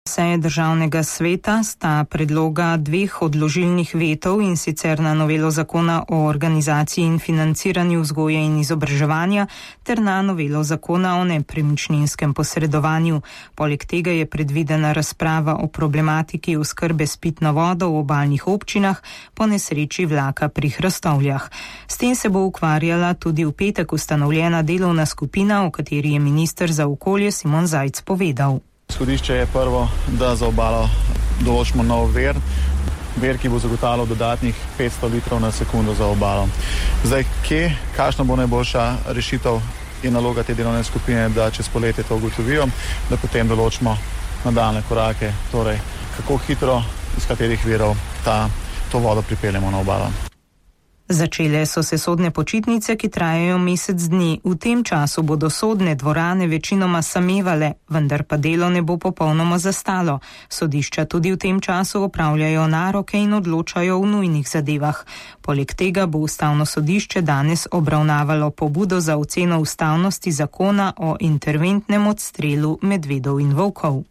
Seje državnega sveta sta predloga dveh odložilnih vetov, in sicer na novelo zakona o organizaciji in financiranju vzgoje in izobraževanja ter na novelo zakona o nepremičninskem posredovanju. Poleg tega je predvidena razprava o problematiki oskrbe s pitno vodo v obalnih občinah po nesreči vlaka pri Hrastovljah. S tem se bo ukvarjala tudi v petek ustanovljena delovna skupina, o kateri je minister za okolje Simon Zajc povedal. Izhodišče je prvo, da za obalo določimo nov vir, ki bo zagotavljal dodatnih 500 litrov na sekundo za obalo. Zdaj, kakšna bo najboljša rešitev, je naloga te delovne skupine, da čez poletje to ugotovijo, da potem določimo nadaljnje korake, torej kako hitro, iz katerih virov to vodo pripeljemo na obalo. Začele so se sodne počitnice, ki trajajo mesec dni. V tem času bodo sodne dvorane večinoma samevale, vendar pa delo ne bo popolnoma zastalo. Sodišča tudi v tem času opravljajo naroke in odločajo v nujnih zadevah. Poleg tega bo Ustavno sodišče danes obravnavalo pobudo za oceno ustavnosti zakona o interventnem odstrelu medvedov in volkov.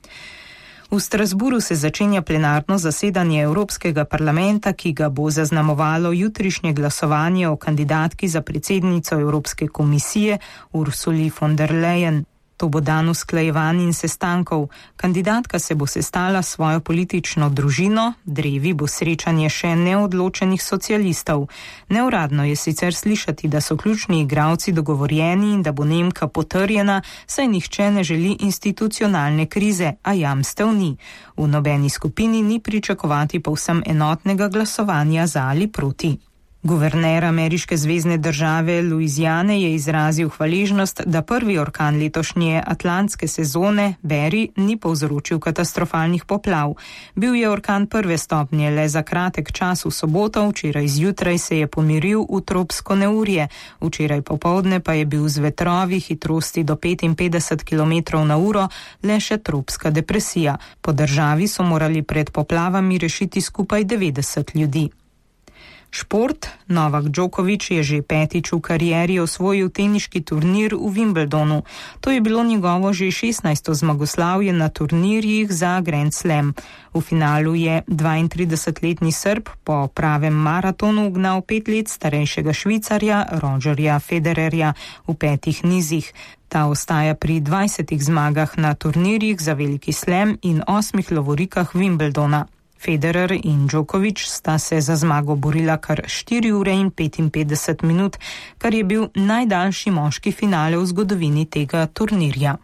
V Strasburu se začenja plenarno zasedanje Evropskega parlamenta, ki ga bo zaznamovalo jutrišnje glasovanje o kandidatki za predsednico Evropske komisije Ursuli von der Leyen. To bo dan usklajevanj in sestankov. Kandidatka se bo sestala s svojo politično družino, drevi bo srečanje še neodločenih socialistov. Neuradno je sicer slišati, da so ključni igralci dogovorjeni in da bo Nemka potrjena, saj nihče ne želi institucionalne krize, a jamstev ni. V nobeni skupini ni pričakovati povsem enotnega glasovanja za ali proti. Guverner ameriške zvezne države Louisiane je izrazil hvaležnost, da prvi orkan letošnje atlantske sezone, Barry, ni povzročil katastrofalnih poplav. Bil je orkan prve stopnje le za kratek čas v soboto, včeraj zjutraj se je pomiril v tropsko neurje. Včeraj popoldne pa je bil z vetrovi hitrosti do 55 km/h le še tropska depresija. Po državi so morali pred poplavami rešiti skupaj 90 ljudi. Šport. Novak Djokovic je že petič v karieri osvojil teniški turnir v Wimbledonu. To je bilo njegovo že 16. zmagoslavje na turnirjih za Grand Slam. V finalu je 32-letni Srb po pravem maratonu ugnal 5 let starejšega Švicarja Rogerja Federerja v 5 nizih. Ta ostaja pri 20 zmagah na turnirjih za Veliki Slam in 8 lovorikah Wimbledona. Federer in Djokovic sta se za zmago borila kar 4 ure in 55 minut, kar je bil najdaljši moški finale v zgodovini tega turnirja.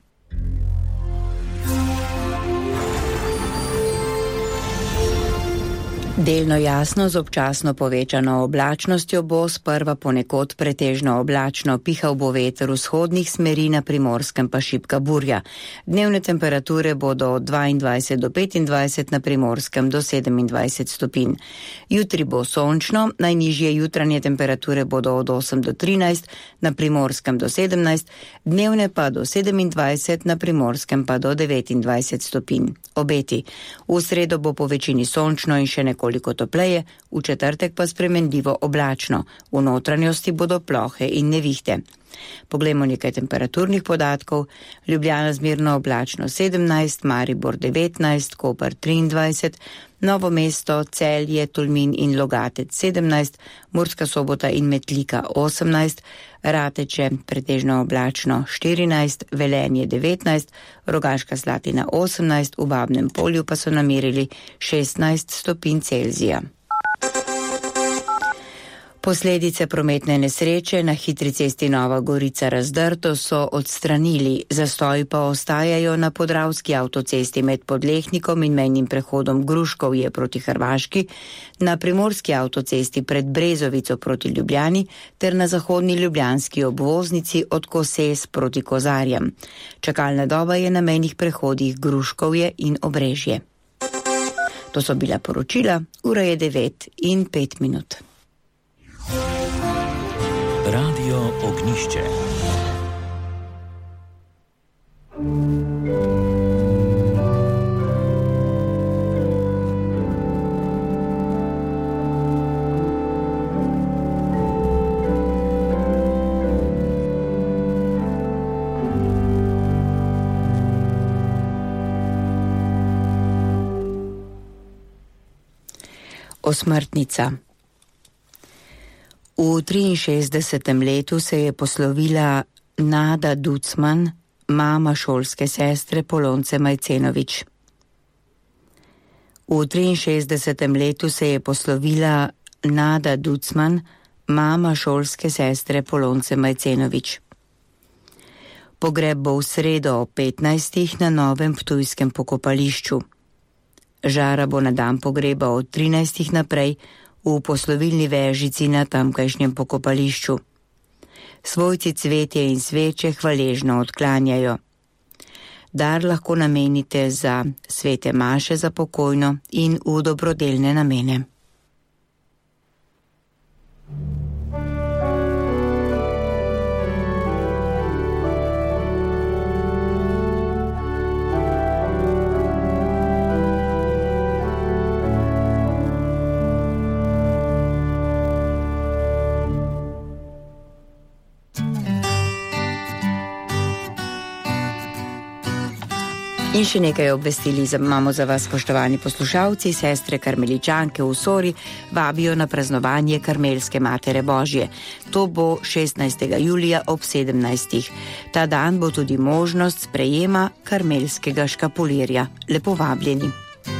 Delno jasno z občasno povečano oblačnostjo bo sprva ponekod pretežno oblačno, pihal bo veter vzhodnih smeri, na Primorskem pa šibka burja. Dnevne temperature bodo od 22 do 25, na Primorskem do 27 stopinj. Jutri bo sončno, najnižje jutranje temperature bodo od 8 do 13, na Primorskem do 17, dnevne pa do 27, na Primorskem pa do 29 stopinj. Obeti. V sredo bo po večini sončno in še nekoliko topleje, v četrtek pa spremenljivo oblačno. V notranjosti bodo plohe in nevihte. Poglejmo nekaj temperaturnih podatkov. Ljubljana zmerno oblačno 17, Maribor 19, Koper 23, Novo mesto, Celje, Tolmin in Logatec 17, Murska Sobota in Metlika 18, Rateče pretežno oblačno 14, Velenje 19, Rogaška Slatina 18, v Babnem Polju pa so namerili 16 stopinj Celzija. Posledice prometne nesreče na hitri cesti Nova Gorica Razdrto so odstranili, zastoji pa ostajajo na Podravski avtocesti med Podlehnikom in mejnim prehodom Gruškovje proti Hrvaški, na Primorski avtocesti pred Brezovico proti Ljubljani ter na zahodni ljubljanski obvoznici od Koses proti Kozarjem. Čakalna doba je na mejnih prehodih Gruškovje in Obrežje. To so bila poročila, ura je 9:05. Radio Ognišče. Osmrtnica. V 63. letu se je poslovila Nada Ducman, mama šolske sestre Polonce Majcenović. V 63. letu se je poslovila Nada Ducman, mama šolske sestre Polonce Majcenović. Pogreb bo v sredo ob 15. na novem ptujskem pokopališču. Žara bo na dan pogreba od 13. naprej v poslovilni vežici na tamkajšnjem pokopališču. Svojci cvetje in sveče hvaležno odklanjajo. Dar lahko namenite za svete maše za pokojno in v dobrodelne namene. In še nekaj obvestili imamo za vas, spoštovani poslušalci. Sestre karmeličanke v Sori vabijo na praznovanje Karmelske Matere Božje. To bo 16. julija ob 17. Ta dan bo tudi možnost sprejema karmelskega škapulirja. Lepo vabljeni.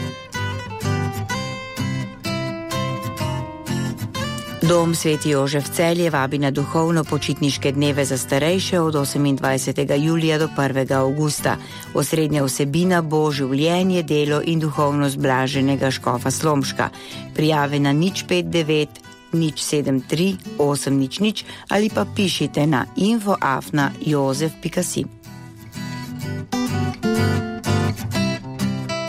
Dom Sveti Jožef Celje vabi na duhovno-počitniške dneve za starejše od 28. julija do 1. avgusta. Osrednja vsebina bo življenje, delo in duhovnost blaženega škofa Slomška. Prijave na 059 073 800 ali pa pišite na info@jozef.si.